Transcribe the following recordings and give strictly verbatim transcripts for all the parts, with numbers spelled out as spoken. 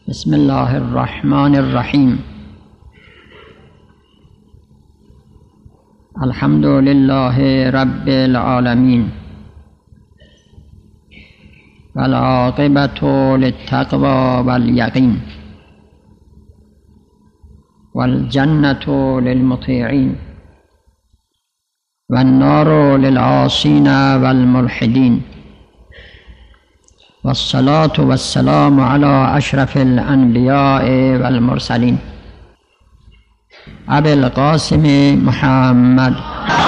بسم الله الرحمن الرحیم. الحمد لله رب العالمین والعاقبة للتقوى والیقین والجنة للمطیعین والنار للعاصین والملحدین والصلاة والسلام على اشرف الانبیاء والمرسلین ابی القاسم محمد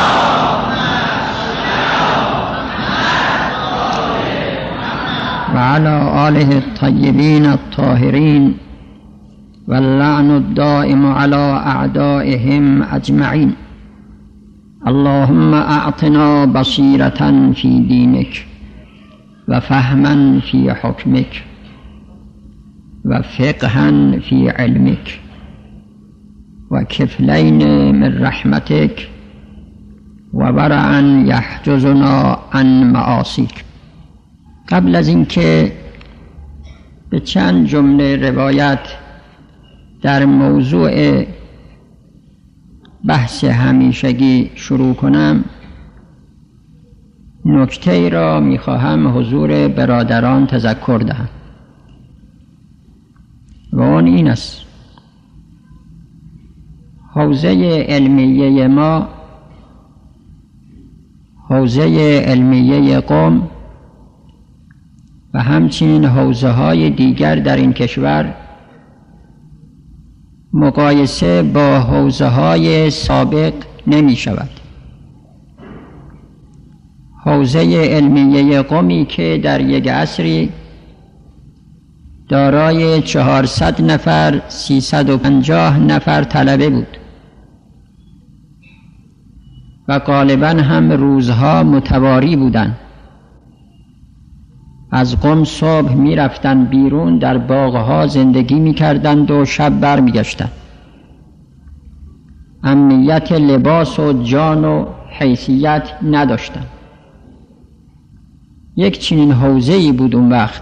وعلى آله الطيبين الطاهرين واللعن الدائم على أعدائهم أجمعين. اللهم أعطنا بصيرة في دينك وفهما في حكمك وفقها في علمك وكفلين من رحمتك وورعا يحجزنا عن معاصيك. قبل از اینکه به چند جمله روایت در موضوع بحث همیشگی شروع کنم، نکته را میخواهم حضور برادران تذکر دهم و آن این است: حوزه علمیه ما، حوزه علمیه قم و همچنین حوزه های دیگر در این کشور مقایسه با حوزه های سابق نمی شود. حوزه علمیه قمی که در یک عصری دارای چهارصد نفر سیصد و پنجاه نفر طلبه بود و غالباً هم روزها متواری بودند. از قم صبح می رفتن بیرون، در باغها زندگی می کردند و شب بر می گشتند. امنیت لباس و جان و حیثیت نداشتند. یک چنین حوزه‌ای بود اون وقت،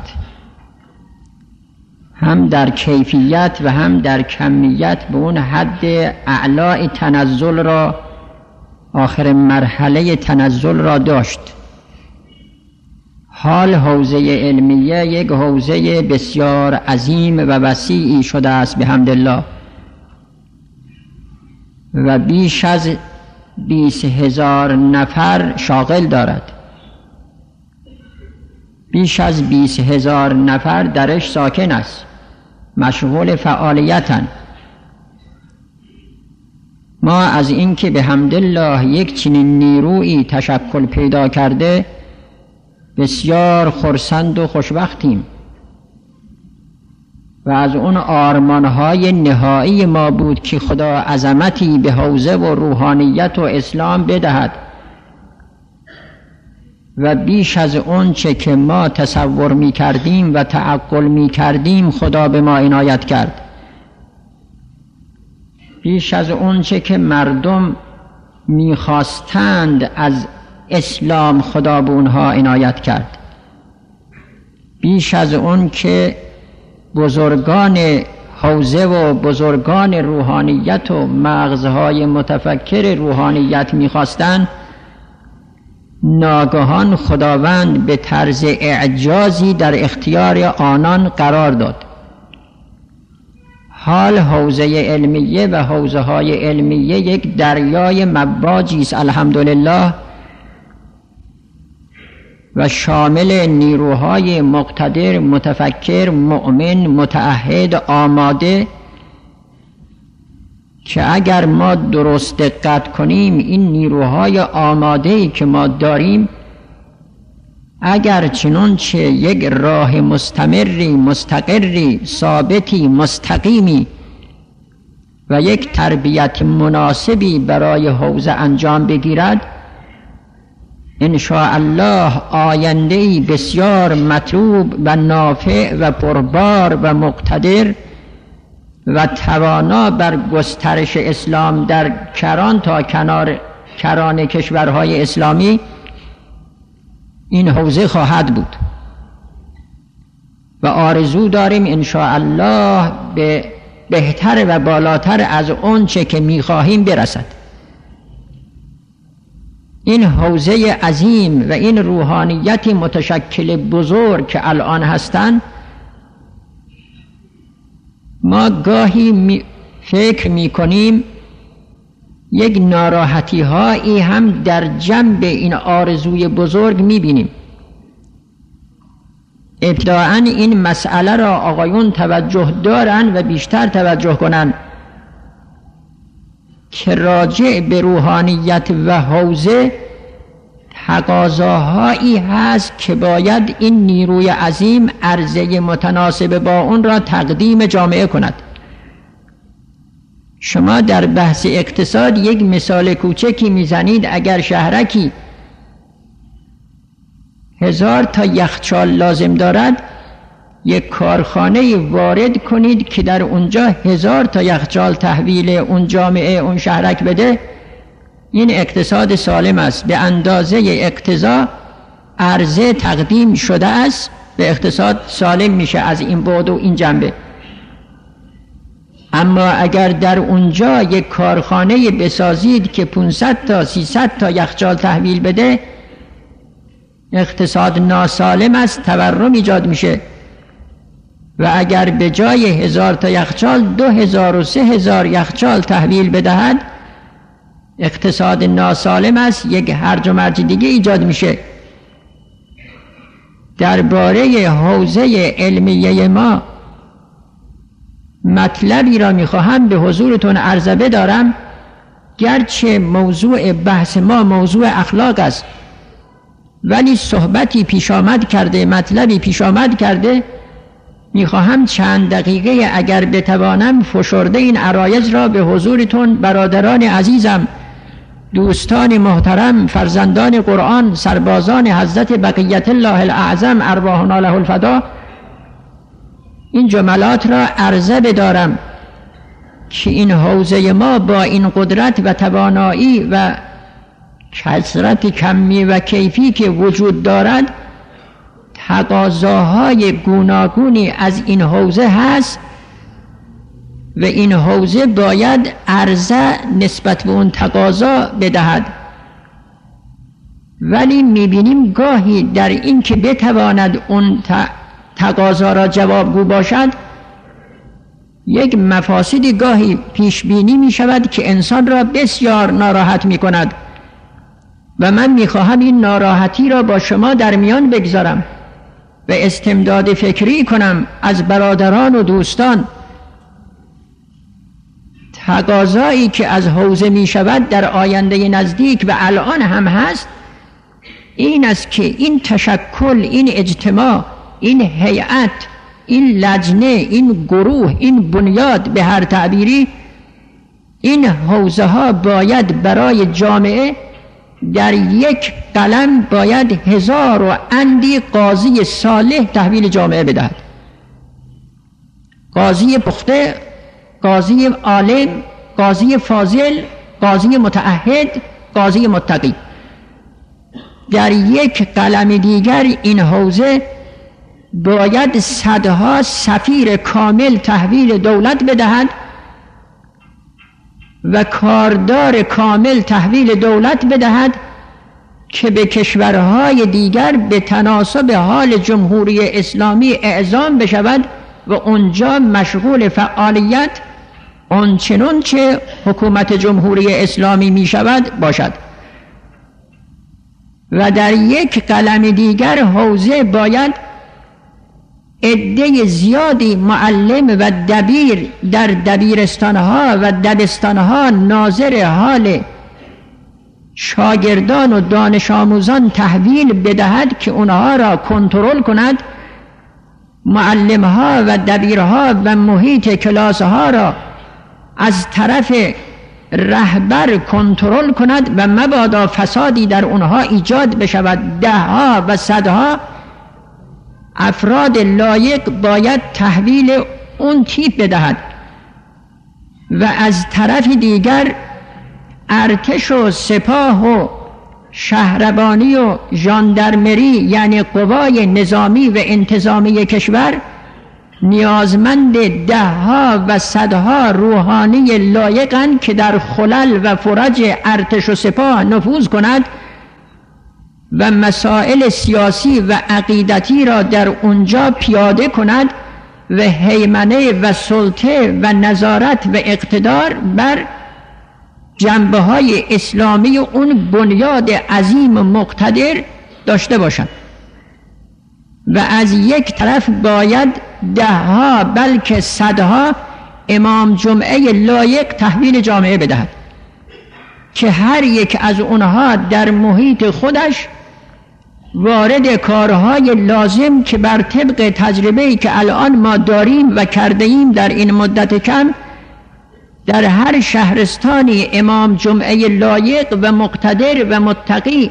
هم در کیفیت و هم در کمیت به اون حد اعلای تنزل را، آخر مرحله تنزل را داشت. حال حوزه علمیه یک حوزه بسیار عظیم و وسیعی شده است بحمدالله و بیش از بیست هزار نفر شاغل دارد. بیش از بیست هزار نفر درش ساکن است، مشغول فعالیتن. ما از این که بحمدالله یک چنین نیرویی تشکل پیدا کرده بسیار خرسند و خوشبختیم و از اون آرمانهای نهایی ما بود که خدا عظمتی به حوزه و روحانیت و اسلام بدهد و بیش از اون چه که ما تصور می کردیم و تعقل می کردیم خدا به ما عنایت کرد. بیش از اون چه که مردم می خواستند از اسلام خدا به اونها عنایت کرد. بیش از اون که بزرگان حوزه و بزرگان روحانیت و مغزهای متفکر روحانیت می‌خواستند، ناگهان خداوند به طرز اعجازی در اختیار آنان قرار داد. حال حوزه علمیه و حوزه های علمیه یک دریای مواجی است الحمدلله و شامل نیروهای مقتدر، متفکر، مؤمن، متعهد، آماده که اگر ما درست دقت کنیم این نیروهای آماده‌ای که ما داریم اگر چنانچه یک راه مستمری، مستقری، ثابتی، مستقیمی و یک تربیت مناسبی برای حوزه انجام بگیرد، ان شاء الله آینده‌ای بسیار مطلوب و نافع و پربار و مقتدر و توانا بر گسترش اسلام در کران تا کنار کران کشورهای اسلامی این حوزه خواهد بود. و آرزو داریم ان شاء الله به بهتر و بالاتر از اون چه که می‌خواهیم برسد. این حوزه عظیم و این روحانیت متشکل بزرگ که الان هستند، ما گاهی می فکر می‌کنیم یک ناراحتی هایی هم در جنب این آرزوی بزرگ می‌بینیم. ابتداءً این مسئله را آقایون توجه دارن و بیشتر توجه کنن که راجع به روحانیت و حوزه تقاضاهایی هست که باید این نیروی عظیم عرضه متناسب با اون را تقدیم جامعه کند. شما در بحث اقتصاد یک مثال کوچکی میزنید، اگر شهرکی هزار تا یخچال لازم دارد، یک کارخانه وارد کنید که در اونجا هزار تا یخچال تحویل اون جامعه اون شهرک بده، این اقتصاد سالم است. به اندازه اقتضا عرضه تقدیم شده است، به اقتصاد سالم میشه از این بعد و این جنبه. اما اگر در اونجا یک کارخانه بسازید که پانصد تا سیصد تا یخچال تحویل بده، اقتصاد ناسالم است، تورم ایجاد میشه. و اگر به جای هزار تا یخچال دو هزار و سه هزار یخچال تحویل بدهد، اقتصاد ناسالم است، یک هرج و مرج دیگه ایجاد میشه. درباره حوزه علمیه ما مطلبی را میخواهم به حضورتون عرضه بدارم، گرچه موضوع بحث ما موضوع اخلاق است، ولی صحبتی پیش آمد کرده، مطلبی پیش آمد کرده، میخواهم چند دقیقه اگر بتوانم فشرده این عرایض را به حضورتون برادران عزیزم، دوستان محترم، فرزندان قرآن، سربازان حضرت بقیت الله الاعظم ارواحنا له الفدا، این جملات را عرضه بدارم که این حوزه ما با این قدرت و توانایی و کثرت کمی و کیفی که وجود دارد، تقاضاهای گوناگونی از این حوزه هست و این حوزه باید عرضه نسبت به اون تقاضا بدهد. ولی میبینیم گاهی در این که بتواند اون تقاضا را جوابگو باشد، یک مفاسدی گاهی پیش بینی می شود که انسان را بسیار ناراحت می کند و من می خواهم این ناراحتی را با شما در میان بگذارم و استمداد فکری کنم از برادران و دوستان. تقاضایی که از حوزه می شود در آینده نزدیک و الان هم هست، این است که این تشکل، این اجتماع، این هیئت، این لجنه، این گروه، این بنیاد، به هر تعبیری، این حوزه ها باید برای جامعه در یک قلم باید هزار و اندی قاضی صالح تحویل جامعه بدهد. قاضی پخته، قاضی عالم، قاضی فاضل، قاضی متعهد، قاضی متقی. در یک قلم دیگر این حوزه باید صدها سفیر کامل تحویل دولت بدهد و کاردار کامل تحویل دولت بدهد که به کشورهای دیگر به تناسب حال جمهوری اسلامی اعزام بشود و اونجا مشغول فعالیت آنچنان که حکومت جمهوری اسلامی می شود باشد. و در یک قلم دیگر حوزه باید عده زیادی معلم و دبیر در دبیرستانها و دبستانها ناظر حال شاگردان و دانش آموزان تحویل بدهد که اونها را کنترل کند، معلمها و دبیرها و محیط کلاسها را از طرف رهبر کنترل کند و مبادا فسادی در اونها ایجاد بشود. ده ها و صدها افراد لایق باید تحویل اون تیپ بدهد و از طرف دیگر ارتش و سپاه و شهربانی و ژاندارمری، یعنی قوای نظامی و انتظامی کشور، نیازمند ده ها و صدها روحانی لایقند که در خلل و فرج ارتش و سپاه نفوذ کند و مسائل سیاسی و عقیدتی را در اونجا پیاده کند و هیمنه و سلطه و نظارت و اقتدار بر جنبه های اسلامی اون بنیاد عظیم مقتدر داشته باشد. و از یک طرف باید ده ها بلکه صدها امام جمعه لایق تحویل جامعه بدهد که هر یک از اونها در محیط خودش وارد کارهای لازم که بر طبق تجربه‌ای که الان ما داریم و کرده ایم در این مدت کم، در هر شهرستانی امام جمعه لایق و مقتدر و متقی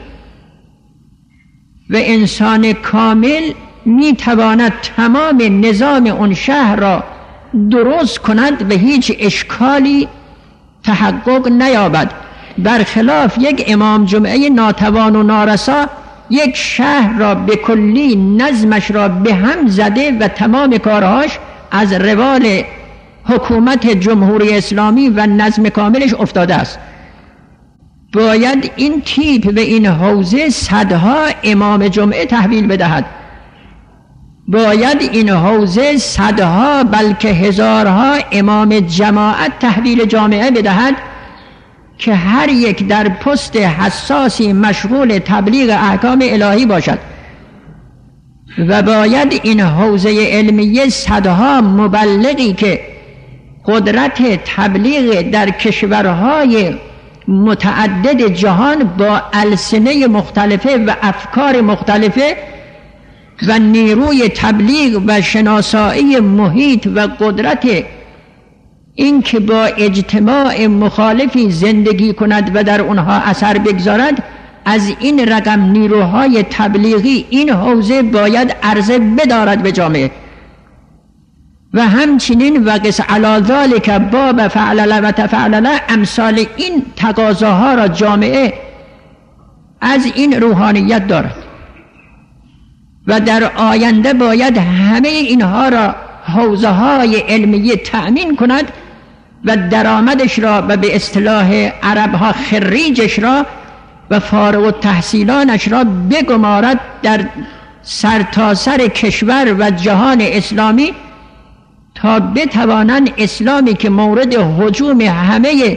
و انسان کامل می تواند تمام نظام اون شهر را درست کند و هیچ اشکالی تحقق نیابد، برخلاف یک امام جمعه ناتوان و نارسا یک شهر را به کلی نظمش را به هم زده و تمام کارهاش از روال حکومت جمهوری اسلامی و نظم کاملش افتاده است. باید این تیپ و این حوزه صدها امام جمعه تحویل بدهد، باید این حوزه صدها بلکه هزارها امام جماعت تحویل جامعه بدهد که هر یک در پست حساسی مشغول تبلیغ احکام الهی باشد. و باید این حوزه علمیه صدها مبلغی که قدرت تبلیغ در کشورهای متعدد جهان با السنه مختلفه و افکار مختلفه و نیروی تبلیغ و شناسایی محیط و قدرت این که با اجتماع مخالفی زندگی کند و در اونها اثر بگذارد، از این رقم نیروهای تبلیغی این حوزه باید عرضه بدارد به جامعه. و همچنین و قس علی ذلک باب فعلل و تفعلل، امثال این تقاضاها را جامعه از این روحانیت دارد و در آینده باید همه اینها را حوزه های علمیه تأمین کند و درآمدش را و به اصطلاح عربها خریجش را و فارغ التحصیلانش را بگمارد در سرتاسر سر کشور و جهان اسلامی تا بتوانند اسلامی که مورد هجوم همه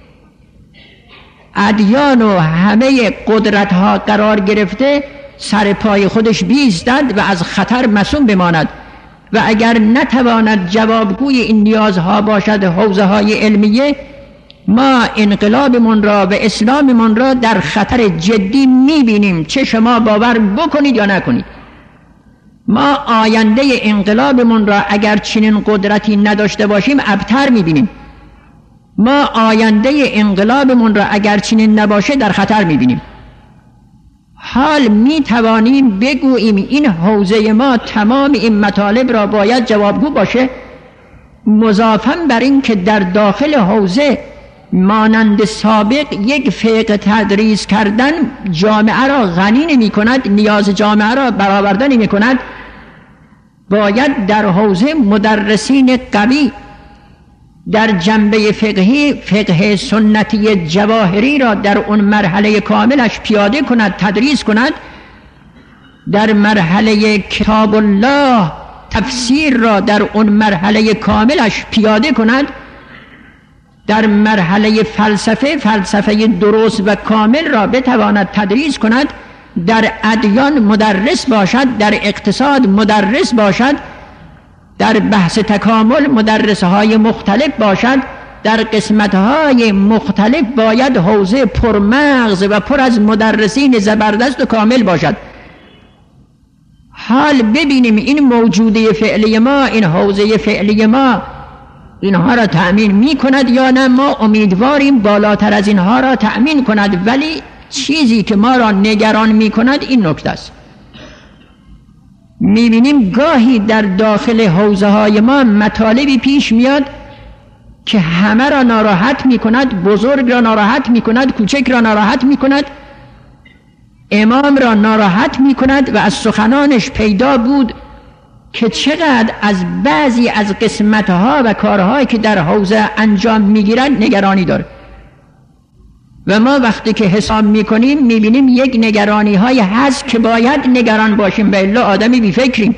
ادیان و همه قدرت ها قرار گرفته سر پای خودش بیستد و از خطر معصوم بماند. و اگر نتواند جوابگوی این نیازها باشد حوزه های علمیه، ما انقلابمون را و اسلاممون را در خطر جدی میبینیم، چه شما باور بکنید یا نکنید. ما آینده انقلابمون را اگر چنین قدرتی نداشته باشیم ابتر میبینیم. ما آینده انقلابمون را اگر چنین نباشه در خطر میبینیم. حال می توانیم بگوییم این حوزه ما تمام این مطالب را باید جوابگو باشه، مضافاً بر این که در داخل حوزه مانند سابق یک فقه تدریس کردن جامعه را غنی نمی کند، نیاز جامعه را برآورده نمی کند. باید در حوزه مدرسین قوی در جنبه فقهی فقه سنتی جواهری را در اون مرحله کاملش پیاده کند، تدریس کند. در مرحله کتاب الله تفسیر را در اون مرحله کاملش پیاده کند. در مرحله فلسفه فلسفه درست و کامل را بتواند تدریس کند. در ادیان مدرس باشد، در اقتصاد مدرس باشد، در بحث تکامل مدرسهای مختلف باشد. در قسمتهای مختلف باید حوزه پرمغز و پر از مدرسین زبردست و کامل باشد. حال ببینیم این موجوده فعلی ما، این حوزه فعلی ما اینها را تأمین می کند یا نه. ما امیدواریم بالاتر از اینها را تأمین کند، ولی چیزی که ما را نگران می کند این نکته است. می بینیم گاهی در داخل حوزه های ما مطالبی پیش میاد که همه را ناراحت می کند، بزرگ را ناراحت می کند، کوچک را ناراحت می کند، امام را ناراحت می کند و از سخنانش پیدا بود که چقدر از بعضی از قسمتها و کارهایی که در حوزه انجام میگیرن نگرانی داره و ما وقتی که حساب میکنیم میبینیم یک نگرانی های هست که باید نگران باشیم، به الا آدمی بی فکریم.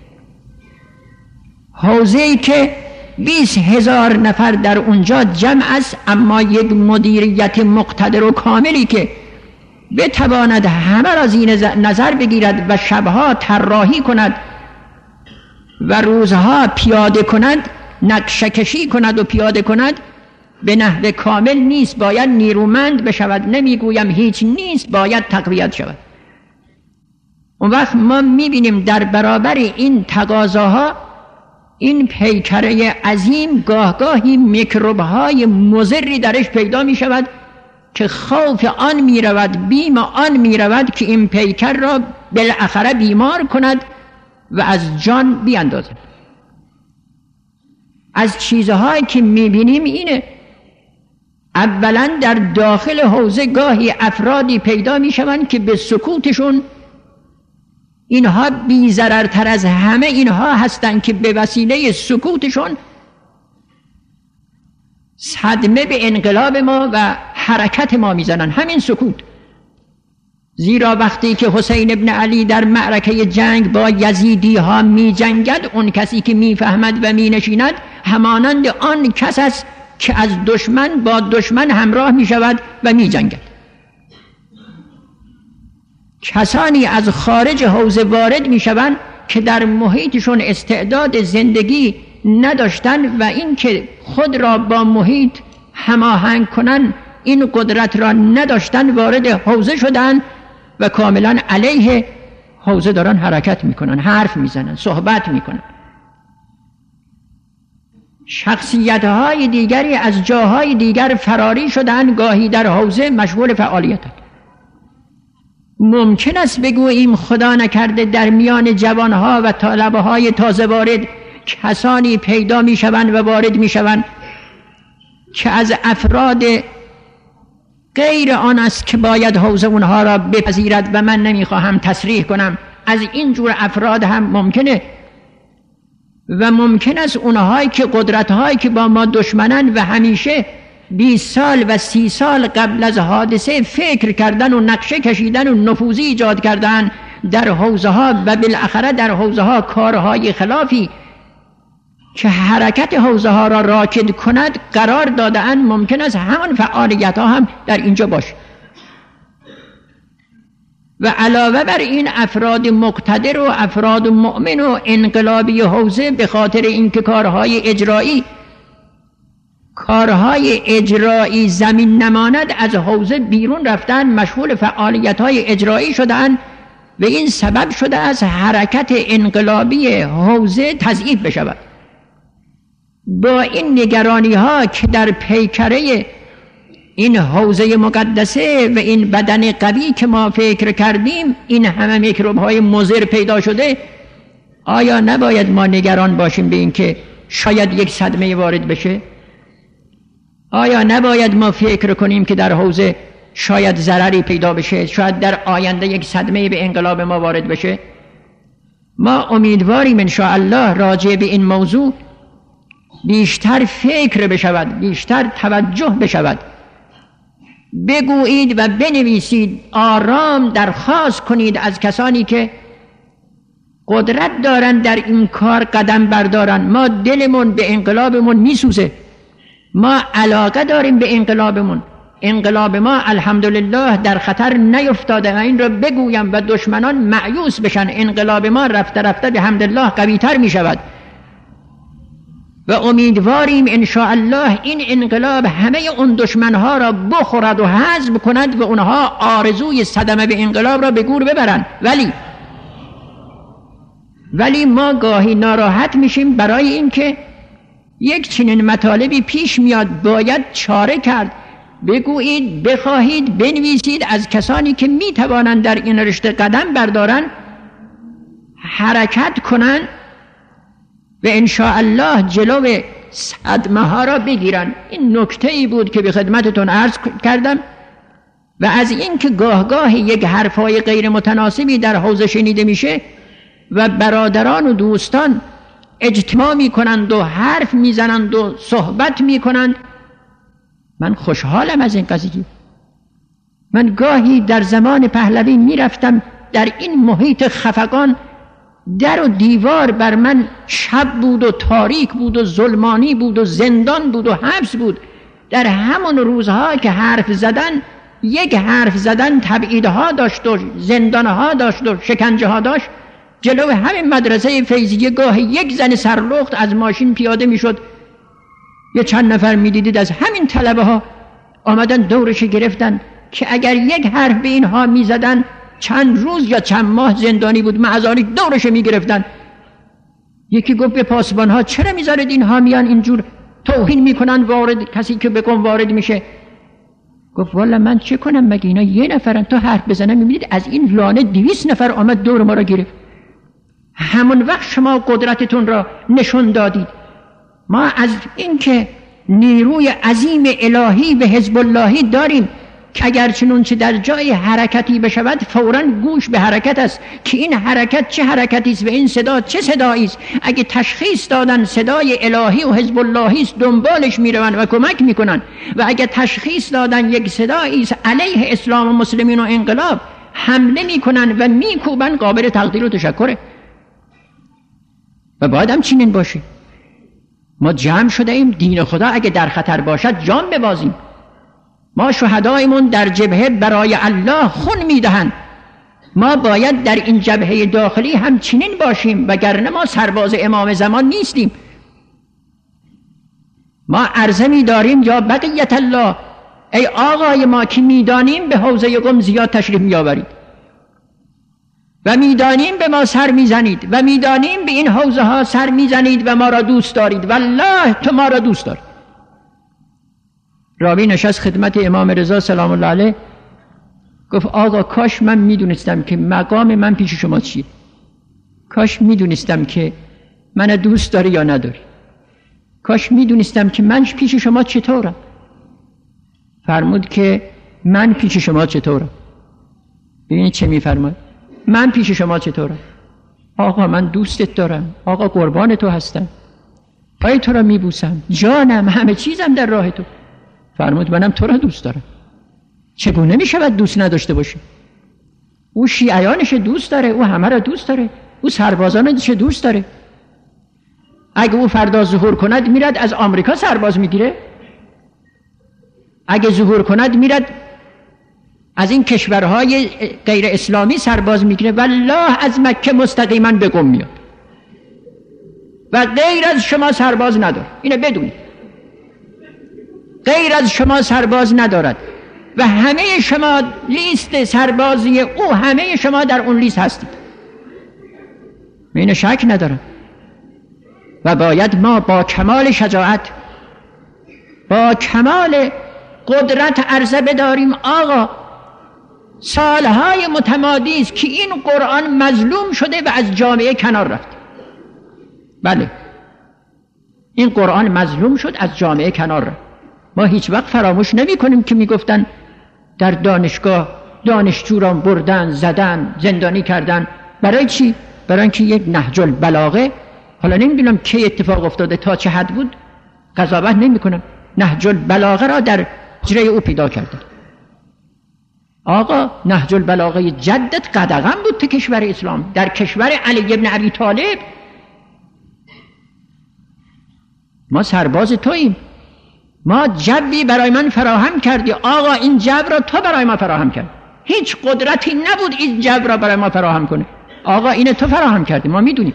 حوزه‌ای که بیست هزار نفر در اونجا جمع است، اما یک مدیریت مقتدر و کاملی که بتواند همه را زیر نظر بگیرد و شبها طراحی کند و روزها پیاده کند، نقشه کشی کند و پیاده کند، به نحو کامل نیست، باید نیرومند بشود. نمیگویم هیچ نیست، باید تقویت شود. اون وقت ما میبینیم در برابر این تقاضاها این پیکره عظیم گاه گاهی میکروب‌های مضری درش پیدا میشود که خوف آن میرود، بیم آن میرود که این پیکر را بالاخره بیمار کند و از جان بیاندازد. از چیزهایی که میبینیم اینه، اولا در داخل حوزه گاهی افرادی پیدا میشوند که به سکوتشون اینها بی ضررتر از همه اینها هستند که به وسیله سکوتشون صدمه به انقلاب ما و حرکت ما میزنن. همین سکوت. زیرا وقتی که حسین ابن علی در معرکه جنگ با یزیدی ها می جنگد، اون کسی که می فهمد و می نشیند همانند آن کس است که از دشمن با دشمن همراه می شود و می جنگد. کسانی از خارج حوزه وارد می شوند که در محیطشون استعداد زندگی نداشتن و این که خود را با محیط هماهنگ کنن این قدرت را نداشتن، وارد حوزه شدن و کاملا علیه حوزه دارن حرکت میکنن، حرف میزنن، صحبت میکنن. شخصیت های دیگری از جاهای دیگر فراری شدن، گاهی در حوزه مشغول فعالیتند. ممکن است بگوییم خدا نکرده در میان جوانها و طلبه های تازه وارد کسانی پیدا میشوند و وارد میشوند که از افراد غیر آن است که باید حوزه اونها را بپذیرد و من نمیخواهم تصریح کنم. از این جور افراد هم ممکنه و ممکن است اونهایی که قدرتهایی که با ما دشمنن و همیشه بیست سال و سی سال قبل از حادثه فکر کردن و نقشه کشیدن و نفوذی ایجاد کردن در حوزه ها و بالاخره در حوزه ها کارهای خلافی که حرکت حوزه ها را راکد کند قرار دادن، ممکن است همان فعالیت ها هم در اینجا باشه. و علاوه بر این افراد مقتدر و افراد مؤمن و انقلابی حوزه به خاطر اینکه کارهای اجرایی کارهای اجرایی زمین نماند از حوزه بیرون رفتن، مشغول فعالیت های اجرایی شدن و این سبب شده از حرکت انقلابی حوزه تضعیف بشود. با این نگرانی ها که در پیکره این حوزه مقدسه و این بدن قوی که ما فکر کردیم این همه میکروب های مضر پیدا شده، آیا نباید ما نگران باشیم به این که شاید یک صدمه وارد بشه؟ آیا نباید ما فکر کنیم که در حوزه شاید ضرری پیدا بشه، شاید در آینده یک صدمه به انقلاب ما وارد بشه؟ ما امیدواریم انشاءالله راجع به این موضوع بیشتر فکر بشود، بیشتر توجه بشود. بگویید و بنویسید، آرام درخواست کنید از کسانی که قدرت دارن در این کار قدم بردارن. ما دلمون به انقلابمون میسوزه، ما علاقه داریم به انقلابمون. انقلاب ما الحمدلله در خطر نیفتاده و این را بگویم و دشمنان مایوس بشن. انقلاب ما رفته رفته به حمدالله قوی تر می شود و امیدواریم انشاءالله این انقلاب همه اون دشمنها را بخورد و حذف کند و اونها آرزوی صدمه به انقلاب را به گور ببرند. ولی ولی ما گاهی ناراحت میشیم برای اینکه یک چنین مطالبی پیش میاد، باید چاره کرد. بگویید، بخواهید، بنویسید از کسانی که میتوانند در این رشته قدم بردارن، حرکت کنن و انشاءالله جلو صدمه ها را بگیرن. این نکته ای بود که به خدمتتون عرض کردم. و از این که گاه گاه یک حرفای غیر متناسبی در حوزه شنیده میشه، و برادران و دوستان اجتماع می کنند و حرف می زنند و صحبت می کنند، من خوشحالم از این قضیه. من گاهی در زمان پهلوی می رفتم در این محیط خفقان، در و دیوار بر من شب بود و تاریک بود و ظلمانی بود و زندان بود و حبس بود. در همون روزها که حرف زدن، یک حرف زدن تبعیدها داشت و زندانها داشت و شکنجه ها داشت. جلو همین مدرسه فیضیه گاهی یک زن سرلخت از ماشین پیاده می شد، یه چند نفر می دیدید از همین طلبه ها آمدن دورش گرفتن که اگر یک حرف به اینها می زدن چند روز یا چند ماه زندانی بود. معذاری دورش می گرفتن. یکی گفت به پاسبان ها چرا می زارید اینها میان اینجور توهین می کنن وارد کسی که بکن وارد میشه؟ گفت والا من چه کنم، مگه اینا یه نفرن؟ تا حرف بزنم میبینید از این لانه دویست نفر آمد دور ما را گرفت. همون وقت شما قدرتتون را نشون دادید. ما از اینکه نیروی عظیم الهی و حزب اللهی داریم که اگر چنانچه در جای حرکتی بشود فوراً گوش به حرکت است که این حرکت چه حرکتی است و این صدا چه صدایی است. اگه تشخیص دادن صدای الهی و حزب اللهی است دنبالش میروند و کمک میکنن، و اگه تشخیص دادن یک صدایی است علیه اسلام و مسلمین و انقلاب حمله میکنن و میکوبن، قابل تقدیر و تشکره. و باید هم چنین باشه. ما جمع شده ایم دین خدا اگه در خطر باشد جان ببازیم. ما شهدایمون در جبهه برای الله خون میدهند. ما باید در این جبهه داخلی هم چنین باشیم، وگرنه ما سرباز امام زمان نیستیم. ما عرضه می‌داریم یا بقیت الله، ای آقای ما که میدانیم به حوزه قم زیاد تشریف میآورید و میدانیم به ما سر میزنید و میدانیم به این حوزه ها سر میزنید و ما را دوست دارید. والله تو ما را دوست دارید. راوی نشست خدمت امام رضا سلام الله علیه، گفت آقا کاش من میدونستم که مقام من پیش شما چیه. کاش میدونستم که من دوست داری یا نداری. کاش میدونستم که من پیش شما چطورم. فرمود که من پیش شما چطورم. ببینید چه میفرماید. من پیش شما چطورم؟ آقا من دوستت دارم، آقا قربان تو هستم، پای تو را میبوسم، جانم، همه چیزم در راه تو. فرمود منم تو را دوست دارم. چگونه میشود دوست نداشته باشه؟ او شیعیانش دوست داره، او همه را دوست داره، او سربازانش دوست داره. اگه او فردا ظهور کند میرد از آمریکا سرباز میگیره، اگه ظهور کند میرد از این کشورهای غیر اسلامی سرباز میگیره. والله از مکه مستقیما به قم میاد و غیر از شما سرباز نداره. اینو بدونید، غیر از شما سرباز ندارد و همه شما لیست سربازی او، همه شما در اون لیست هستید. اینو شک ندارم. و باید ما با کمال شجاعت، با کمال قدرت عرضه بداریم آقا سالهای متمادی است که این قرآن مظلوم شده و از جامعه کنار رفت. بله، این قرآن مظلوم شد، از جامعه کنار رفت. ما هیچ وقت فراموش نمی کنیم که می گفتن در دانشگاه دانشجو را بردن، زدن، زندانی کردن. برای چی؟ برای اینکه یک نهج البلاغه، حالا نمیدونم کی اتفاق افتاده، تا چه حد بود قضاوت نمی کنم، نهج البلاغه را در جره او پیدا کردن. آقا نهج البلاغه جدت قدغن بود تو کشور اسلام، در کشور علی ابن ابی طالب. ما سرباز توییم، ما جبی برای من فراهم کردی آقا، این جب را تو برای ما فراهم کرد. هیچ قدرتی نبود این جب را برای ما فراهم کنه. آقا اینه تو فراهم کردی، ما میدونیم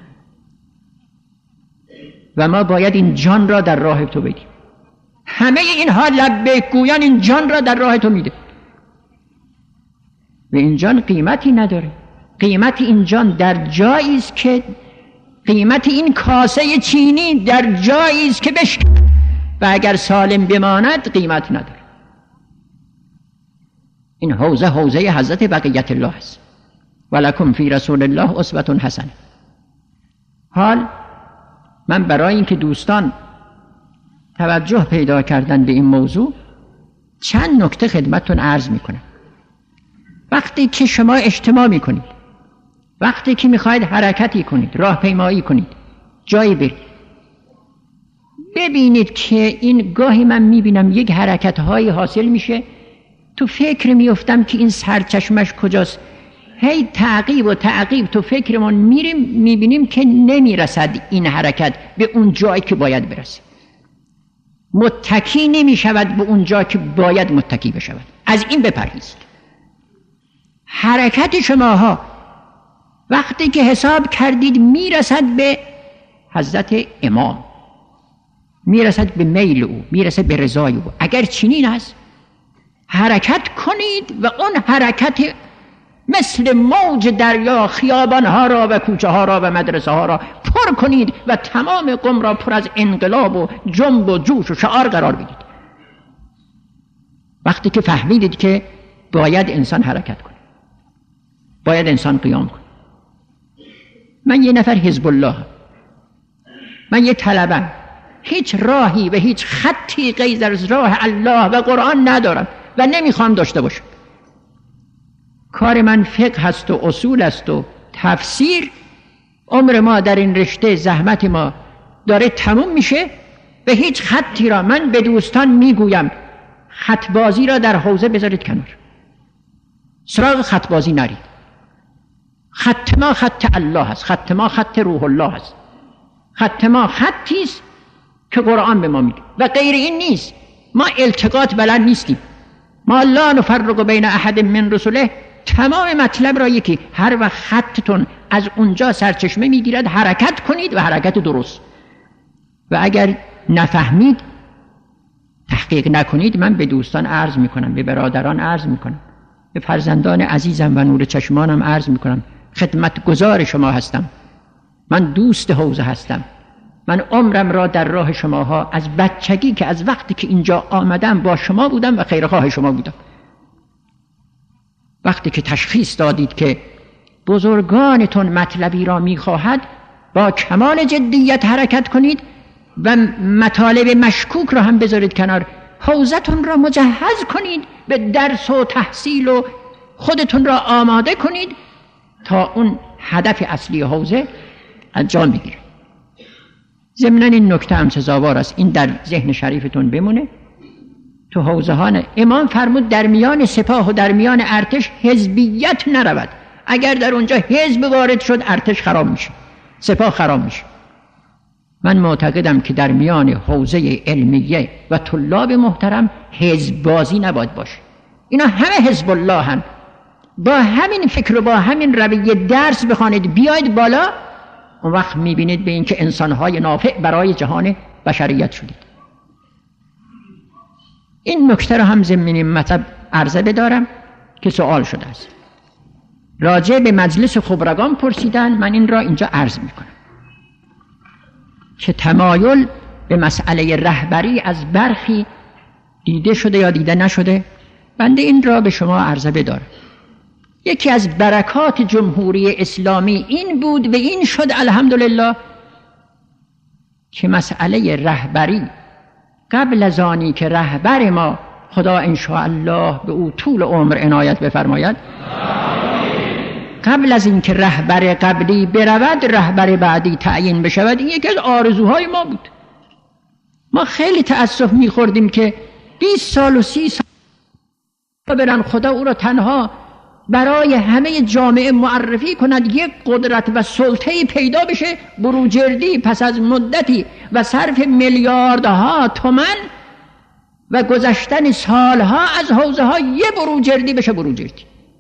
و ما باید این جان را در راه تو بدیم. همه اینها لبیک گویان این جان را در راه تو میده و این جان قیمتی نداره. قیمت این جان در جایی است که قیمت این کاسه چینی در جایی است که بشکن و اگر سالم بماند قیمت نداره. این حوزه حوزه حضرت بقیت الله است. ولکم فی رسول الله اسوة حسنه. حال من برای اینکه دوستان توجه پیدا کردن به این موضوع چند نکته خدمتتون عرض میکنم. وقتی که شما اجتماع میکنید وقتی که میخواید حرکتی کنید، راهپیمایی کنید، جایی برید، ببینید که این گاهی من میبینم یک حرکت‌هایی حاصل میشه، تو فکر میفتم که این سرچشمش کجاست، هی تعقیب و تعقیب تو فکرمون میریم، میبینیم که نمیرسد این حرکت به اون جایی که باید برسه، متکی نمیشود به اون جایی که باید متکی بشود. از این بپرهیزید. حرکت شماها وقتی که حساب کردید میرسد به حضرت امام، میرسد به میل او، میرسد به رضای او، اگر چنین است حرکت کنید و اون حرکت مثل موج دریا خیابانها را و کوچه ها را و مدرسه ها را پر کنید و تمام قم را پر از انقلاب و جنب و جوش و شعار قرار بدید. وقتی که فهمیدید که باید انسان حرکت کنه، باید انسان قیام کنه. من یه نفر حزب الله، من یه طلبم، هیچ راهی و هیچ خطی غیر از راه الله و قرآن ندارم و نمیخوام داشته باشم. کار من فقه هست و اصول است و تفسیر. عمر ما در این رشته، زحمت ما داره تموم میشه و هیچ خطی را من به دوستان میگویم خطبازی را در حوزه بذارید کنار، سراغ خطبازی نرید. خط ما خط الله است، خط ما خط روح الله است، خط ما خطی است که قرآن به ما میگه و غیر این نیست. ما التقاط بلد نیستیم، ما لا نفرق بین احد من رسله، تمام مطلب را یکی. هر وقت خطتون از اونجا سرچشمه میگیرد حرکت کنید و حرکت درست، و اگر نفهمید تحقیق نکنید. من به دوستان عرض میکنم، به برادران عرض میکنم، به فرزندان عزیزم و نور چشمانم عرض میکنم، خدمتگزار شما هستم، من دوست حوزه هستم. من عمرم را در راه شماها از بچگی که از وقتی که اینجا آمدم با شما بودم و خیرخواه شما بودم. وقتی که تشخیص دادید که بزرگانتون مطلبی را میخواهد، با کمال جدیت حرکت کنید و مطالب مشکوک را هم بذارید کنار، حوزتون را مجهز کنید به درس و تحصیل و خودتون را آماده کنید تا اون هدف اصلی حوزه انجام بگیره. ضمناً این نکته هم سزاوار است، این در ذهن شریفتون بمونه. تو حوزه ها امام فرمود در میان سپاه و در میان ارتش حزبیت نرود. اگر در اونجا حزب وارد شد ارتش خراب میشه، سپاه خراب میشه. من معتقدم که در میان حوزه علمیه و طلاب محترم حزب بازی نباید باشه. اینا همه حزب الله هن. با همین فکر و با همین رویه درس بخوانید بیاید بالا، اون وقت میبینید به این که انسانهای نافع برای جهان بشریت شدید. این نکته را هم ضمن مطلب عرضه بدارم که سوال شده است. راجع به مجلس خبرگان پرسیدن، من این را اینجا عرض میکنم که تمایل به مسئله رهبری از برخی دیده شده یا دیده نشده. بنده این را به شما عرضه بدارم. یکی از برکات جمهوری اسلامی این بود و این شد الحمدلله که مسئله رهبری قبل از آنی که رهبر ما خدا انشاءالله به او طول عمر عنایت بفرماید، قبل از این که رهبر قبلی برود رهبر بعدی تعیین بشود، این یکی از آرزوهای ما بود. ما خیلی تأسف میخوردیم که بیست سال و سی سال برن خدا او را تنها برای همه جامعه معرفی کند، یک قدرت و سلطه‌ای پیدا بشه، بروجردی پس از مدتی و صرف میلیاردها تومان و گذشتن سالها از حوزه ها یه بروجردی بشه بروجردی.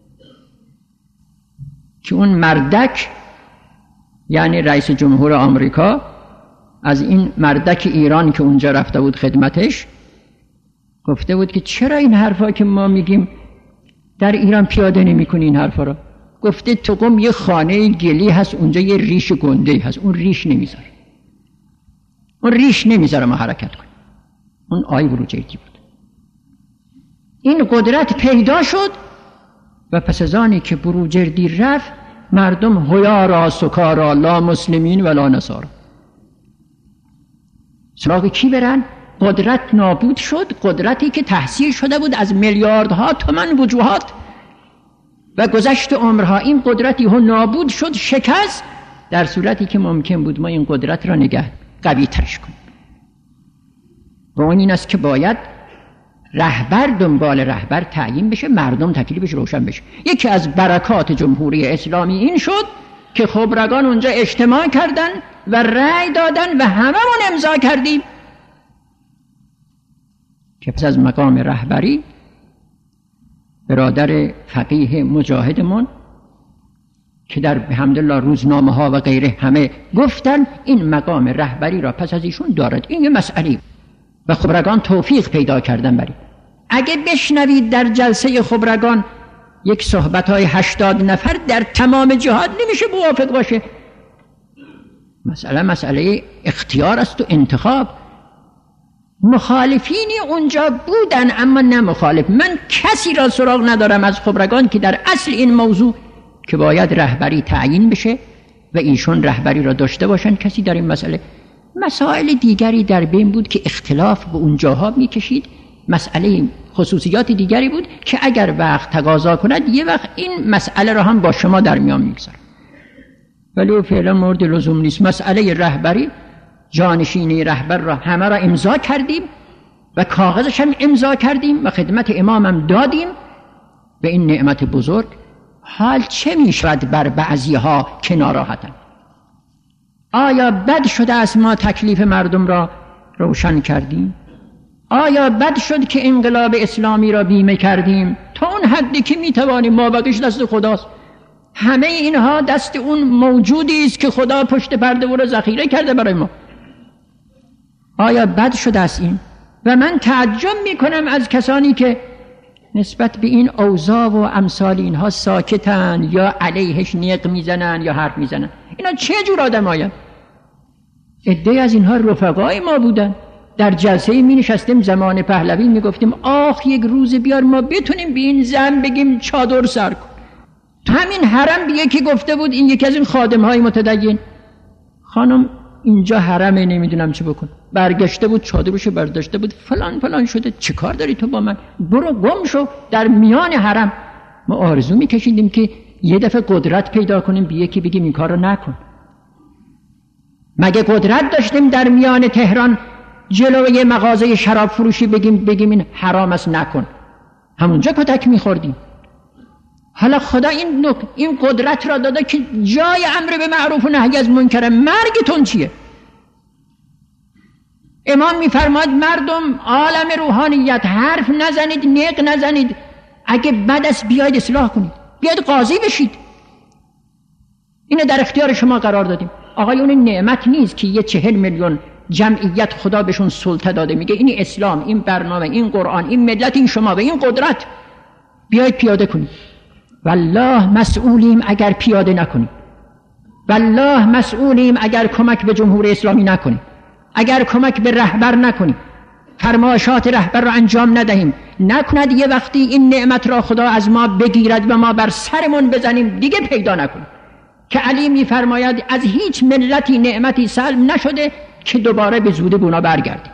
که اون مردک یعنی رئیس جمهور آمریکا از این مردک ایران که اونجا رفته بود خدمتش گفته بود که چرا این حرفا که ما میگیم در ایران پیاده نمی کنی این حرفا را؟ گفته تو قم یه خانه گلی هست اونجا یه ریش گنده هست، اون ریش نمیذاره، اون ریش نمیذاره ما حرکت کنیم. اون آی بروجردی بود. این قدرت پیدا شد و پس از آنی که بروجردی رفت مردم هیارا سکارا لا مسلمین ولا نصارا، سراغ کی برن؟ قدرت نابود شد، قدرتی که تحصیل شده بود از میلیاردها تومان وجوهات. و گذشت عمرها این قدرت یهو نابود شد، شکست، در صورتی که ممکن بود ما این قدرت را نگه قوی ترش کنیم. و اون این است که باید رهبر دنبال رهبر تعیین بشه، مردم تکلیفش روشن بشه. یکی از برکات جمهوری اسلامی این شد که خبرگان اونجا اجتماع کردن و رأی دادن و هممون امضا کردیم که پس از مقام رهبری برادر فقیه مجاهدمون که در بحمدالله روزنامه ها و غیره همه گفتن این مقام رهبری را پس از ایشون دارد. این یه مسئله و خبرگان توفیق پیدا کردن برای. اگه بشنوید در جلسه خبرگان یک صحبت های هشتاد نفر در تمام جهات نمیشه موافق باشه. مسئله مسئله اختیار است و انتخاب. مخالفینی اونجا بودن اما نه مخالف. من کسی را سراغ ندارم از خبرگان که در اصل این موضوع که باید رهبری تعیین بشه و ایشون رهبری را داشته باشن، کسی در این مسئله. مسائل دیگری در بین بود که اختلاف به اونجاها میکشید، مسئله خصوصیات دیگری بود که اگر وقت تقاضا کند یه وقت این مسئله را هم با شما در میان میگذارم، ولی فعلا مورد لزوم نیست. مسئله رهبری، جانشینی رهبر را همه را امضا کردیم و کاغذش هم امضا کردیم و خدمت امامم دادیم به این نعمت بزرگ. حال چه میشود بر بعضی ها که ناراحتن؟ آیا بد شده است ما تکلیف مردم را روشن کردیم؟ آیا بد شد که انقلاب اسلامی را بیمه کردیم؟ تا اون حدی که میتوانیم، ما بقیش دست خداست. همه اینها دست اون موجودی است که خدا پشت پرده او را ذخیره کرده برای ما. آیا بد شده است این؟ و من تعجب میکنم از کسانی که نسبت به این اوضاع و امثال اینها ساکتن یا علیهش نیق میزنن یا حرف میزنن. اینا چه جور آدم هاین؟ عده از اینها رفقای ما بودن. در جلسه می نشستیم زمان پهلوی می گفتیم آخ یک روز بیار ما بتونیم به این زن بگیم چادر سر کن. همین حرم به یکی گفته بود، این یکی از این خادم های متدین، خانم اینجا حرمه نمیدونم چه بکن. برگشته بود چادرشو برداشته بود، فلان فلان شده، چه کار داری تو با من؟ برو گم شو در میان حرم. ما آرزو میکشیدیم که یه دفعه قدرت پیدا کنیم به یکی بگیم این کار رو نکن. مگه قدرت داشتیم در میان تهران جلوی مغازه شراب فروشی بگیم بگیم این حرام است نکن؟ همونجا کتک میخوردیم. حالا خدا این نک... این قدرت را داده که جای امر به معروف و نهی از منکر، مرگتون چیه؟ امام میفرماید مردم عالم روحانیت حرف نزنید، نیق نزنید، اگه بد است بیاید اصلاح کنید، بیاید قاضی بشید. اینو در اختیار شما قرار دادیم. آقایون این نعمت نیست که یه چهل میلیون جمعیت خدا بهشون سلطه داده، میگه این اسلام، این برنامه، این قرآن، این ملت، این شما و این قدرت، بیاید پیاده کنید. والله مسئولیم اگر پیاده نکنیم. والله مسئولیم اگر کمک به جمهوری اسلامی نکنیم، اگر کمک به رهبر نکنیم، فرمایشات رهبر را انجام ندهیم. نکند یه وقتی این نعمت را خدا از ما بگیرد و ما بر سرمون بزنیم دیگه پیدا نکنیم. که علی میفرماید از هیچ ملتی نعمتی سلب نشده که دوباره به زوده بونا برگردیم.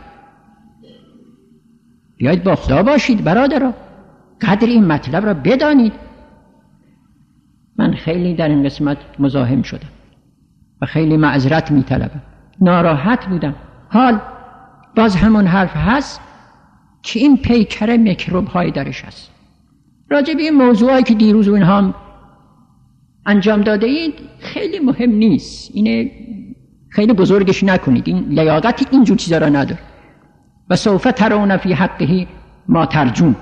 بیایید با خدا باشید برادرها، قدر این مطلب را بدانید. من خیلی در این قسمت مزاحم شدم و خیلی معذرت میطلبم، ناراحت بودم. حال باز همون حرف هست که این پیکره میکروب های درش هست. راجع به این موضوعی که دیروز و اینها هم انجام داده اید خیلی مهم نیست، اینه خیلی بزرگش نکنید، این لیاقت اینجور چیزا را نداره. و سوف ترون فی حقه ما ترجون.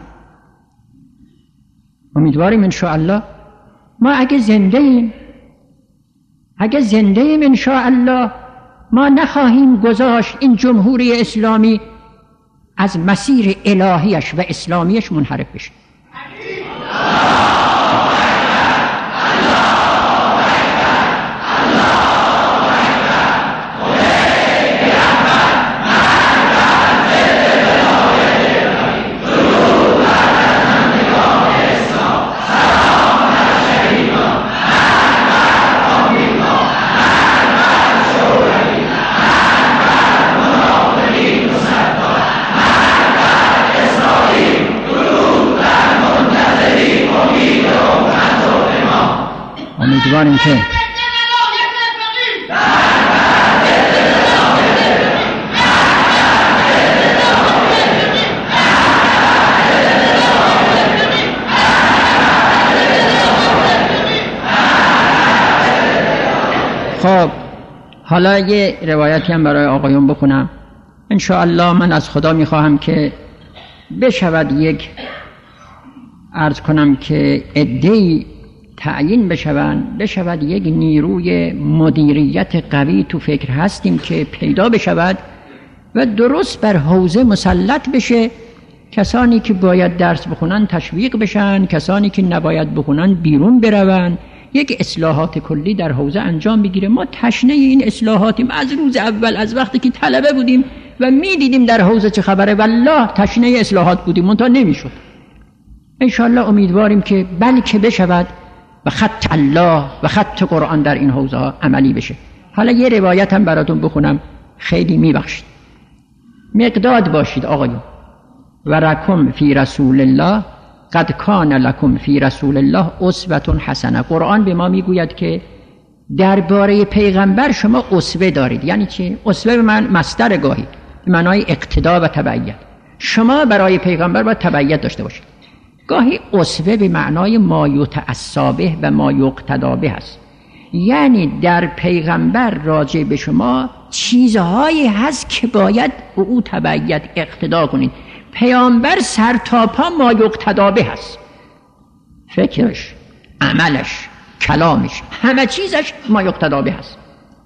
امیدواریم انشاءالله ما اگه زنده ایم اگه زنده ایم انشاءالله ما نخواهیم گذاشت این جمهوری اسلامی از مسیر الهیش و اسلامیش منحرف بشه. Amigo. امیدواریم که خب حالا یه روایتی هم برای آقایون بخونم. انشاءالله من از خدا میخواهم که بشود یک عرض کنم که عده‌ای تعیین بشوند، بشود یک نیروی مدیریت قوی تو فکر هستیم که پیدا بشود و درست بر حوزه مسلط بشه. کسانی که باید درس بخونن تشویق بشن، کسانی که نباید بخونن بیرون بروند، یک اصلاحات کلی در حوزه انجام بگیره. ما تشنه این اصلاحاتیم از روز اول، از وقتی که طلبه بودیم و میدیدیم در حوزه چه خبره، والله تشنه اصلاحات بودیم، منتها نمیشد. انشاءالله امیدواریم که بلکه بشود و خط الله و خط قرآن در این حوزه ها عملی بشه. حالا یه روایت هم براتون بخونم، خیلی میبخشید. مقداد باشید آقایون. و رکم فی رسول الله قد کان لکم فی رسول الله اسوه حسنه. قرآن به ما میگوید که درباره پیغمبر شما اسوه دارید. یعنی چی؟ اسوه به من مصدر گاهی به معنای اقتدا و تبعیت. شما برای پیغمبر باید تبعیت داشته باشید. گاهی اسوه به معنای ما یتأسی به و ما یقتدی به است. یعنی در پیغمبر راجع به شما چیزهایی هست که باید به او تبعیت اقتدا کنید. پیامبر سر تا پا ما یقتدی به هست، فکرش، عملش، کلامش، همه چیزش ما یقتدی به هست.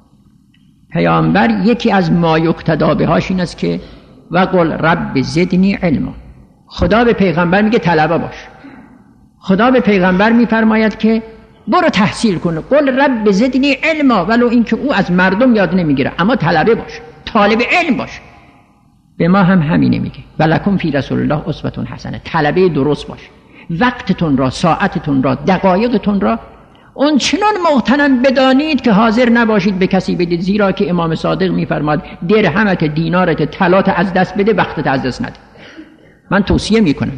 پیامبر یکی از ما یقتدی به هاش این است که و قل رب زدنی علما. خدا به پیغمبر میگه طلبه باش. خدا به پیغمبر میفرماید که برو تحصیل کن. قل رب زدنی علما، ولو اینکه او از مردم یاد نمیگیره، اما طلبه باش، طالب علم باش. به ما هم همینه میگه ولکم فی رسول الله اسوه حسنه. طلبه درست باش. وقتتون را، ساعتتون را، دقایقتون را اون چنان مغتنم بدانید که حاضر نباشید به کسی بدید، زیرا که امام صادق میفرماد درهمت، دینارت، طلات از دست بده، وقتت از دست نده. من توصیه میکنم.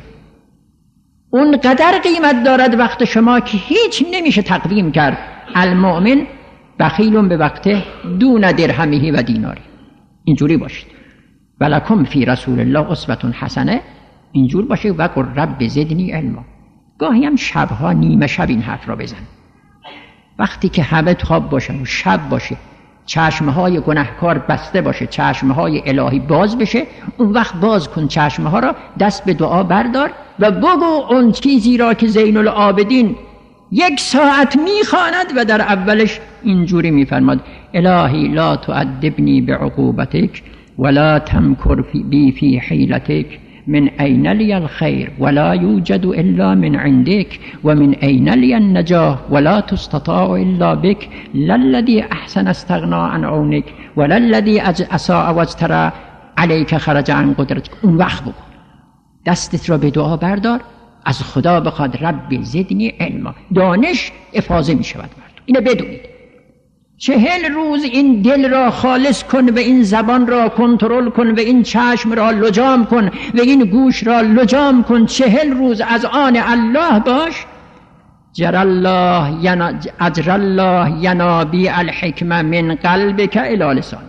اون قدر قیمت دارد وقت شما که هیچ نمیشه تقویم کرد. المؤمن بخیل به وقته دون درهمه و دیناری. اینجوری باشید. ولکم فی رسول الله اسوه حسنه. اینجور باشه. و قل رب زدنی علما. گاهی هم شبها نیمه شب این حرف را بزن، وقتی که همه خواب باشن و شب باشه، چشمهای گناهکار بسته باشه، چشمهای الهی باز بشه، اون وقت باز کن چشمها را، دست به دعا بردار و بگو اون چیزی را که زین العابدین یک ساعت میخواند و در اولش اینجوری میفرماد الهی لا تعذبنی بعقوبتک ولا تمکر بی فی حیلتک، من این لی الخیر ولا یوجد الا من عندک و من این لی النجاه ولا تستطاع الا بک، للذی احسن استغنا عن عونک وللذی اساء واجترى علیک خرج عن قدرتک. اون وقت بگو، دستت را به دعا بردار، از خدا بخواد رب زدنی علما. دانش افاضه می شود مردم. اینو بدونید. چهل روز این دل را خالص کن و این زبان را کنترل کن و این چشم را لجام کن و این گوش را لجام کن. چهل روز از آن الله باش. جر الله ینا اجر الله ینابی الحکمه من قلبک الی لسانک.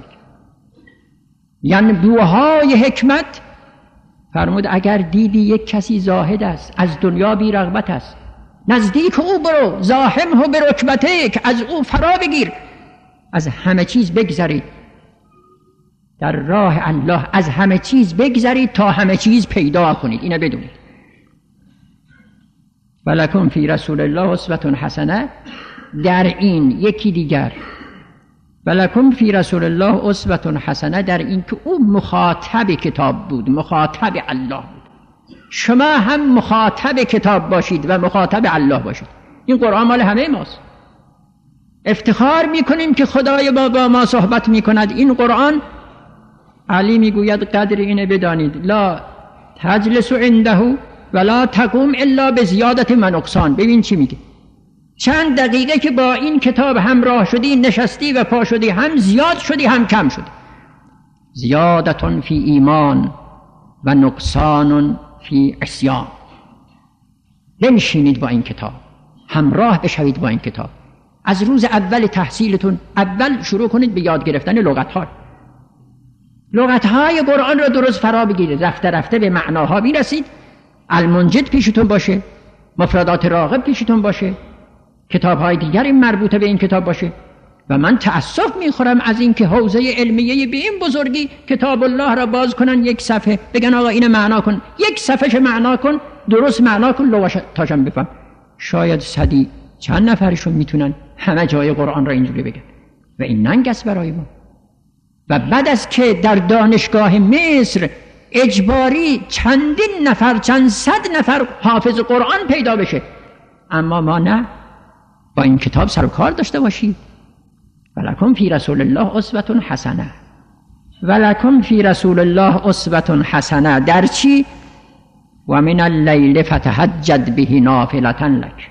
یعنی بوهای حکمت فرمود اگر دیدی یک کسی زاهد است، از دنیا بی رغبت است، نزدیک او برو، زاحمه برکبتیک، از او فرا بگیر، از همه چیز بگذرید در راه الله، از همه چیز بگذرید تا همه چیز پیدا کنید. اینو بدونید. ولکم فی رسول الله اسوه حسنه. در این یکی دیگر ولکم فی رسول الله اسوه حسنه، در این که او مخاطب کتاب بود، مخاطب الله بود. شما هم مخاطب کتاب باشید و مخاطب الله باشید. این قرآن مال همه ماست. افتخار میکنیم که خدای با با ما صحبت میکند. این قرآن علی میگوید قدر اینه بدانید لا تجلس عنده ولا تقوم الا بزیادت و نقصان. ببین چی میگه. چند دقیقه که با این کتاب همراه شدی، نشستی و پا شدی، هم زیاد شدی هم کم شدی. زیادتون فی ایمان و نقصان فی عصیان. نمیشینید با این کتاب، همراه بشوید با این کتاب. از روز اول تحصیلتون اول شروع کنید به یاد گرفتن لغت‌ها. لغت‌های قرآن را درست فرا بگیرید، رفته رفته به معناها میرسید. المنجد پیشتون باشه، مفردات راغب پیشتون باشه، کتاب‌های دیگر مربوطه به این کتاب باشه. و من تأسف میخورم از این که حوزه علمیه به این بزرگی کتاب الله را باز کنن، یک صفحه بگن آقا اینو معنا کن، یک صفحهش معنا کن، درست معنا کن، لغتاشم بفهم. شاید صدی چند نفرشون میتونن همه جای قرآن را اینجوری بگن و این ننگ است برای ما. و بعد از که در دانشگاه مصر اجباری چندین نفر، چند صد نفر حافظ قرآن پیدا بشه، اما ما نه، با این کتاب سر و کار داشته باشید. ولکم فی رسول الله اسوة حسنه، ولکم فی رسول الله اسوة حسنه. در چی؟ و من اللیل فتهجد به نافلة لک.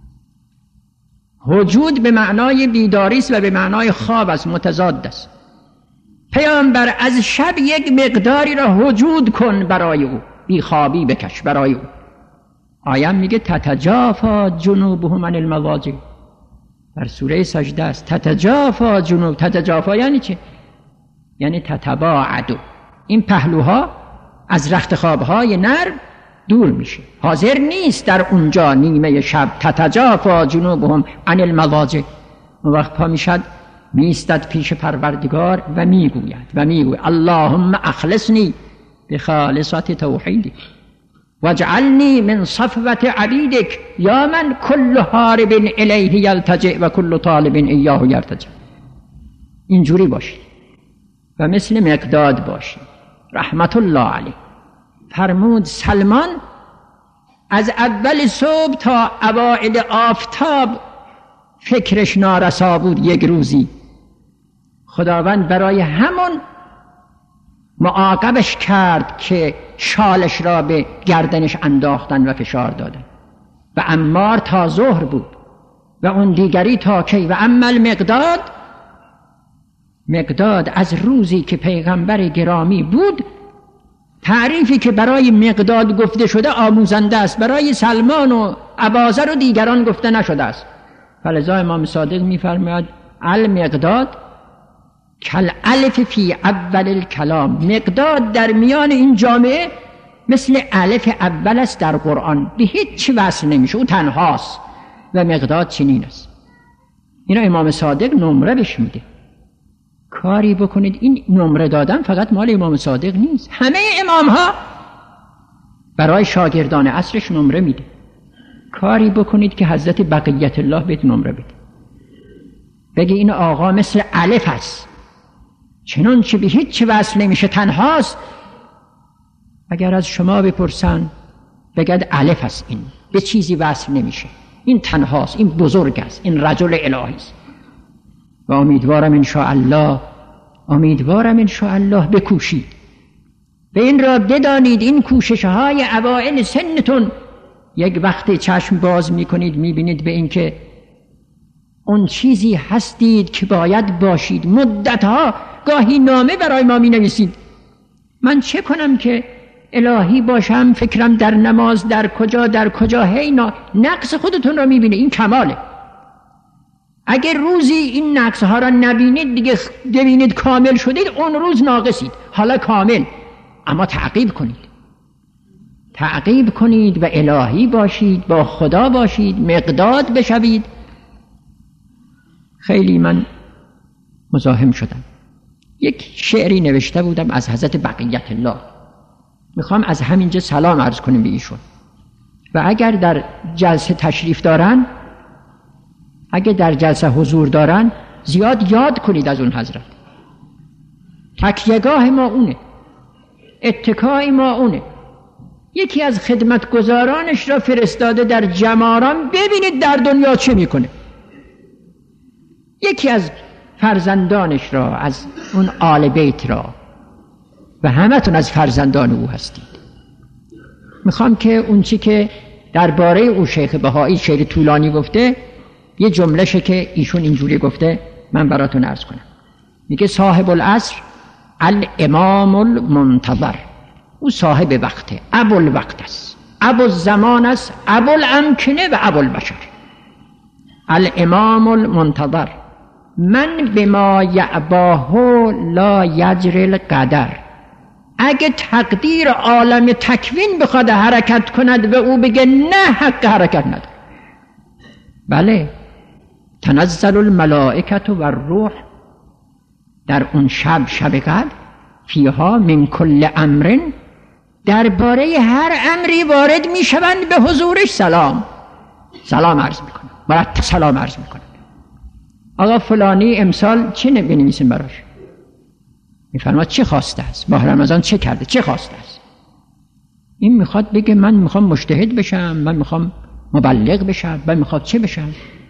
وجود به معنای بیداری است و به معنای خواب است، متضاد است. پیامبر از شب یک مقداری را وجود کن برای او، بی خوابی بکش برای او. آیه میگه تتجافا جنوبهم عن المضاجع، در سوره سجده است. تتجافا جنوب، تتجافا یعنی چه؟ یعنی تتباعد. این پهلوها از رخت خوابهای نرم دور میشه، حاضر نیست در اونجا نیمه شب. تتجافا جنوبهم عن المضاجع. اون وقت پا میشد، میستد پیش پروردگار و میگوید و میگوید اللهم اخلصنی بخالصات توحیدک واجعلنی من صفوة عبیدک یا من کل هارب الیه یلتجئ و کل طالب ایاه یرتجع. اینجوری باشید و مثل مقداد باشید رحمت الله علیه. فرمود سلمان از اول صبح تا اوائل آفتاب فکرش نارسا بود. یک روزی خداوند برای همون معاقبش کرد که شالش را به گردنش انداختن و فشار دادن. و عمار تا ظهر بود و اون دیگری تا کی. و اما المقداد، مقداد از روزی که پیغمبر گرامی بود، تعریفی که برای مقداد گفته شده آموزنده است، برای سلمان و اباذر و دیگران گفته نشده است. فلذا امام صادق می‌فرماید المقداد کل الف فی اول الکلام. مقداد در میان این جامعه مثل الف اول است در قرآن، به هیچ وصل نمیشه، او تنهاست. و مقداد چنین است. اینا امام صادق نمره بهش میده. کاری بکنید، این نمره دادن فقط مال امام صادق نیست، همه امام ها برای شاگردان عصرش نمره میده. کاری بکنید که حضرت بقیت الله بهت نمره بده، بگه این آقا مثل الف است، چنانچه به هیچ وصل نمیشه، تنهاست. اگر از شما بپرسن بگید الف است، این به چیزی وصل نمیشه، این تنهاست، این بزرگ است، این رجل الهی است. و امیدوارم انشاءالله امیدوارم انشاءالله بکوشید به این را بدانید. این کوشش های اوائل سنتون یک وقتی چشم باز میکنید میبینید به این که اون چیزی هستید که باید باشید. مدتها گاهی نامه برای ما می نویسید، من چه کنم که الهی باشم، فکرم در نماز در کجا در کجا. هی نقص خودتون را میبینید، این کماله. اگر روزی این نقص ها را نبینید، دیگه ببینید کامل شدید، اون روز ناقصید. حالا کامل، اما تعقیب کنید، تعقیب کنید و الهی باشید، با خدا باشید، مقداد بشوید. خیلی من مزاحم شدم. یک شعری نوشته بودم از حضرت بقیت الله، میخوام از همینجا سلام عرض کنیم به ایشون. و اگر در جلسه تشریف دارن، اگر در جلسه حضور دارن، زیاد یاد کنید از اون حضرت. تکیهگاه ما اونه، اتکای ما اونه. یکی از خدمتگزارانش را فرستاده در جماران، ببینید در دنیا چه میکنه. یکی از فرزندانش را، از اون آل بیت را، و همتون از فرزندان او هستید. میخوام که اون چی که درباره او شیخ بهایی شعر طولانی گفته، یه جمله شه که ایشون اینجوری گفته، من براتون عرض کنم. میگه صاحب العصر الامام المنتظر، او صاحب وقته، ابو الوقت است، ابو الزمان است، ابو الامکنه و ابو البشر. الامام المنتظر من بما یعباه لا یجری القدر. اگه تقدیر عالم تکوین بخواد حرکت کند و او بگه نه، حق حرکت نداره. بله، تنزل الملائکه و الروح، در اون شب شب قدر، فیها من کل امر، درباره هر امری وارد می شوند به حضورش سلام سلام عرض می کنند، مرتب سلام عرض می کنند. آقا فلانی امسال چی بنویسیم براش؟ میفرماد چه خواسته است، ماه رمضان چه کرده، چه خواسته است. این میخواد بگه من میخوام مجتهد بشم، من میخوام مبلغ بشم، من میخواد چه بشم.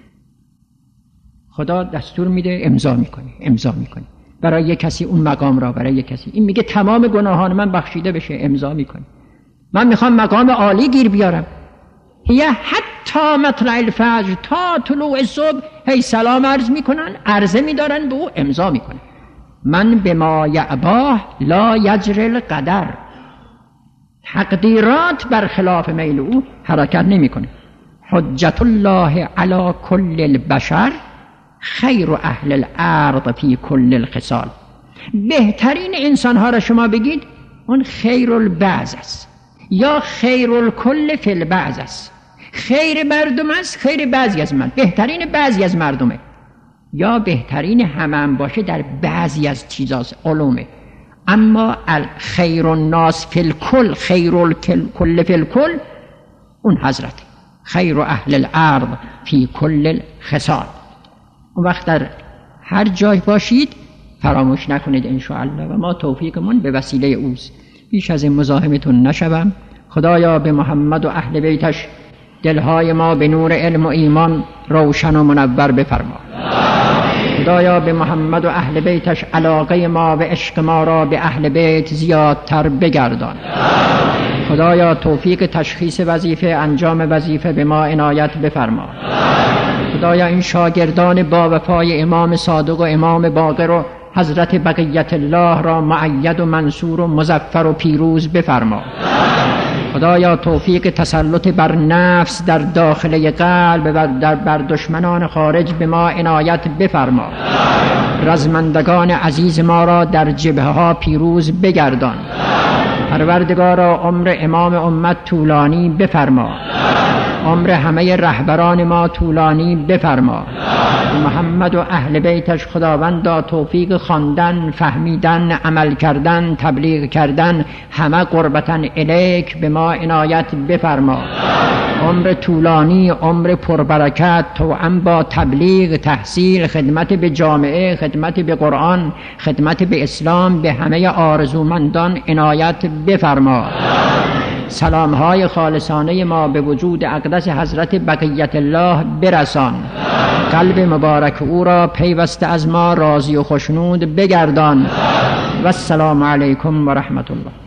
خدا دستور میده امضا میکنه، امضا میکنه برای یک کسی اون مقام را، برای یک کسی. این میگه تمام گناهان من بخشیده بشه، امضا میکنه. من میخوام مقام عالی گیر بیارم، یا حتی مطلع الفجر تا طلوع صبح هی سلام عرض میکنن، عرضه میدارن به او، امضا میکنه. من بما یعباه لا یجری القدر، تقدیرات برخلاف میل او حرکت نمیکنه. حجت الله علی کل البشر خیر اهل الارض فی کل الخصال. بهترین انسان ها را شما بگید اون خیر البعض است یا خیر الکل فی البعض است. خیر مردم است، خیر بعضی از من، بهترین بعضی از مردمه، یا بهترین همه هم باشه در بعضی از چیزاست، علومه. اما خیر الناس فی الکل، خیر الکل فی الکل، اون حضرت خیر اهل الارض فی کل الخصال. اون وقت در هر جای باشید فراموش نکنید انشاءالله، و ما توفیقمون به وسیله اوست. بیش از این مزاحمتون نشوم. خدایا به محمد و اهل بیتش دلهای ما به نور علم و ایمان روشن و منور بفرما. خدایا به محمد و اهل بیتش علاقه ما و عشق ما را به اهل بیت زیادتر بگردان. خدایا توفیق تشخیص وظیفه، انجام وظیفه به ما عنایت بفرما. خدایا این شاگردان با وفای امام صادق و امام باقر و حضرت بقیت الله را مؤید و منصور و مظفر و پیروز بفرما. خدایا توفیق تسلط بر نفس در داخل قلب و در بر دشمنان خارج به ما عنایت بفرما. رزمندگان عزیز ما را در جبهه ها پیروز بگردان. پروردگارا عمر امام امت طولانی بفرما، عمر همه رهبران ما طولانی بفرما. محمد و اهل بیتش خداوندا توفیق خواندن، فهمیدن، عمل کردن، تبلیغ کردن، همه قربتن الیک به ما عنایت بفرما. عمر طولانی، عمر پربرکت، توأم با تبلیغ، تحصیل، خدمت به جامعه، خدمت به قرآن، خدمت به اسلام به همه آرزومندان عنایت بفرما. سلامهای خالصانه ما به وجود اقدس حضرت بقیت الله برسان. قلب مبارک او را پیوسته از ما راضی و خوشنود بگردان. و السلام علیکم و رحمت الله.